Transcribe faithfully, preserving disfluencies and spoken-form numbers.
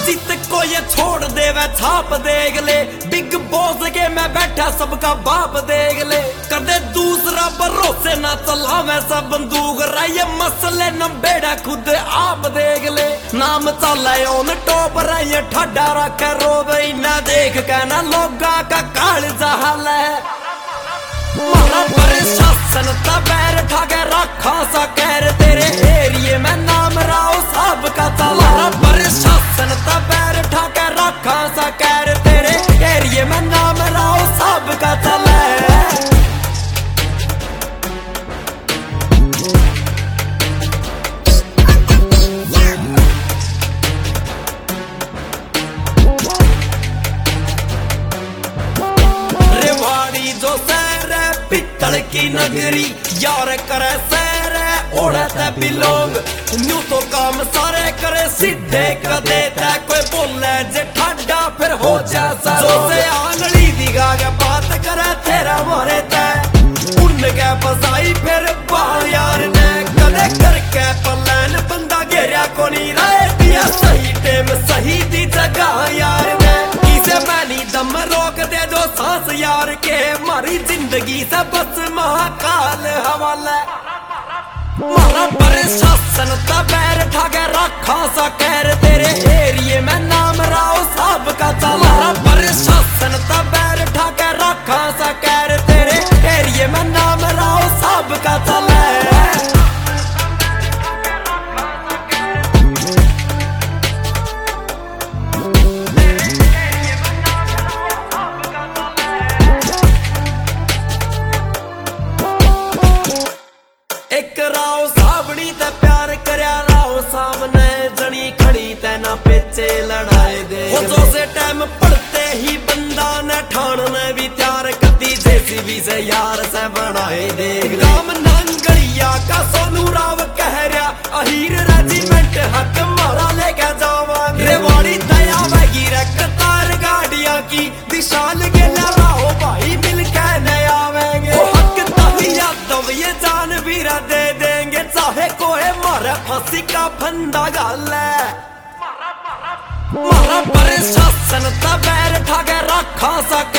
जित को ये छोड़ दे वह छाप देख ले, बिग बॉस के मैं बैठा सबका बाप देख ले। कदे दूसरा भरोसे ना चला मैं सब बंदूक रही, मसले न बेड़ा खुद आप देख ले। नाम चला ऑन टॉप रही ठाडा रखे रोब, इना देख के ना लोगा का काल जहाल है। मारा प्रशासन ता पैर ठाके रखा सा कहर, तेरे एरिए में नाम राव साहब का चला। प्रशासन ता पैर ठाके रखा सा कहर, तेरे एरिए में नाम राव साहब का चला। रेवाड़ी जो पित्तल की नगरी यार करे सैर ओढ़त बिलोंग, न्यू तो काम सारे करे सीधे कदे तै कोई बोले जे ठाडा फिर हो जा जो से आंगली दिखा के बात करे तेरा मारे तै उन के फसाई फिर बाल यार ने कदे करके पलान बंदा घेरिया को नहीं रहे दिया सही टाइम सही दी जगह यार ने। किसे मैनी दम रोक दे दो सांस यार के, मारी जिंदगी से बस महाकाल हवाला। मारा प्रशासन ता पैर ठाके रखा सा कहर, तेरे एरिए में नाम राव साहब का चला। मारा प्रशासन ता पैर ठाके रखा सा कहर, तेरे एरिए में नाम राव साहब का चला। एक राव सावड़ी ते प्यार करया राव सामने जनी खड़ी तेना पेचे लड़ाए दे। जो से टाइम पढ़ते ही बंदा ने ठाण ने भी त्यार कदी जेसीबी से यार से बनाए दे। राम नांगड़िया का सोनू राव कह रहा अहीर रेजिमेंट हक मारा लेके जावांगे। रेवाड़ी दया वगी रकतार गाड़िया की विशाल के राव भाई मिलके नया आवेंगे। हक तहिया दब ये जान वीरा दे देंगे, चाहे कोई मारे फांसी का फंदा गाल है। मारा प्रशासन ता पैर ठाके रखा सा